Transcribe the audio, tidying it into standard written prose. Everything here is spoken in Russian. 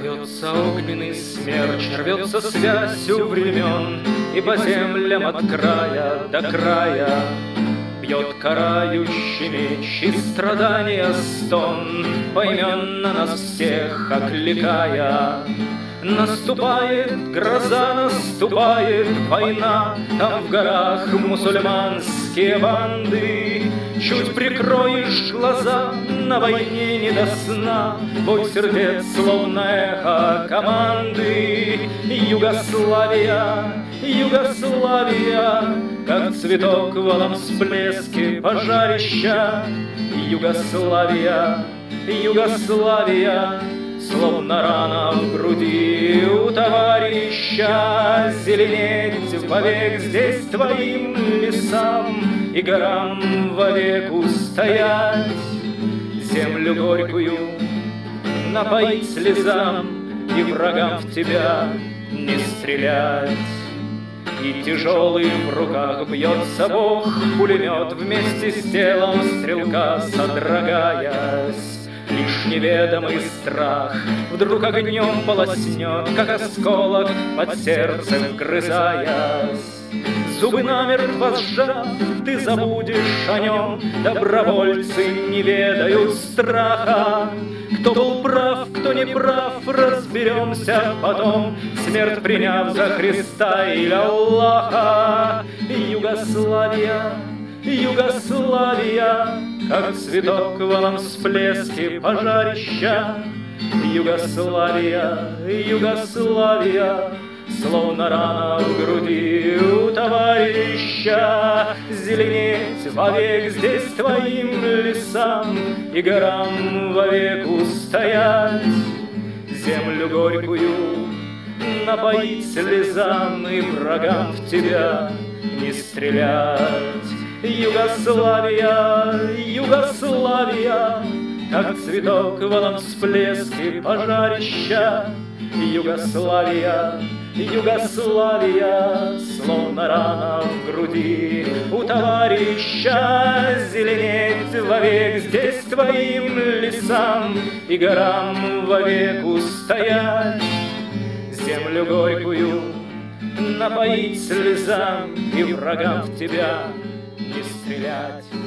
Рвется огненный смерч, рвется связью времен, И по землям от края до края бьет карающий меч, И страдания стон поименно нас всех окликая. Наступает гроза, наступает война, Там в горах мусульманские банды. Чуть прикроешь глаза, на войне не до сна, Бой сердец, словно эхо команды. Югославия, Югославия, как цветок в алом всплеске пожарища. Югославия, Югославия, словно рана в груди у товарища. Зеленеть вовек здесь твоим лесам И горам вовек устоять. Землю горькую напоить слезам И врагам в тебя не стрелять. И тяжелый в руках бьется Бог пулемет, Вместе с телом стрелка содрогаясь. Лишь неведомый страх вдруг огнем полоснет, Как осколок под сердцем вгрызаясь. Зубы намертво сжав, ты забудешь о нем, Добровольцы не ведают страха. Кто был прав, кто не прав, разберемся потом, Смерть приняв за Христа или Аллаха. Югославия, Югославия, как цветок в алом всплеске пожарища. Югославия, Югославия, словно рана в груди у товарища. Зеленеть вовек здесь твоим лесам И горам вовек устоять. Землю горькую напоить слезам И врагам в тебя не стрелять. Югославия, Югославия, как цветок в алом всплеске пожарища. Югославия, Югославия, словно рана в груди у товарища. Зеленеть вовек здесь твоим лесам И горам вовек устоять. Землю горькую напоить слезам И врагам в тебя не стрелять.